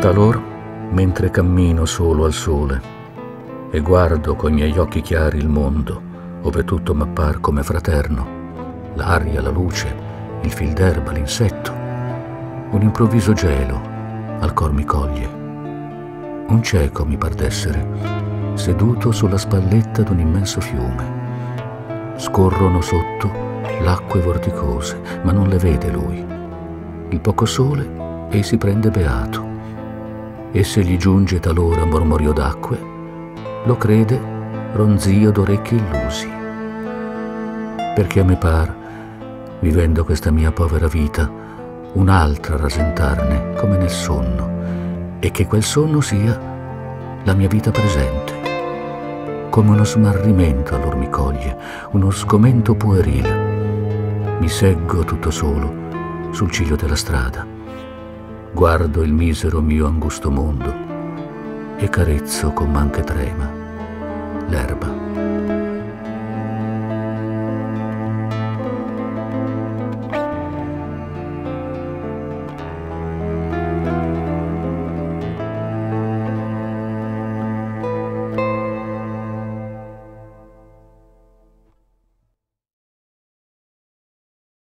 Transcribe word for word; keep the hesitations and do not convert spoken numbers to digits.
Talor, mentre cammino solo al sole e guardo coi miei occhi chiari il mondo, ove tutto m'appar come fraterno, l'aria, la luce, il fil d'erba, l'insetto, un improvviso gelo al cor mi coglie. Un cieco mi par d'essere, seduto sulla spalletta d'un immenso fiume. Scorrono sotto l'acque vorticose, ma non le vede lui. Il poco sole ei si prende beato, e se gli giunge talora mormorio d'acque, lo crede ronzio d'orecchi illusi. Perché a me par, vivendo questa mia povera vita, un'altra rasentarne come nel sonno, e che quel sonno sia la mia vita presente. Come uno smarrimento allor mi coglie, uno sgomento puerile. Mi seggo tutto solo sul ciglio della strada, guardo il misero mio angusto mondo e carezzo con manche trema l'erba.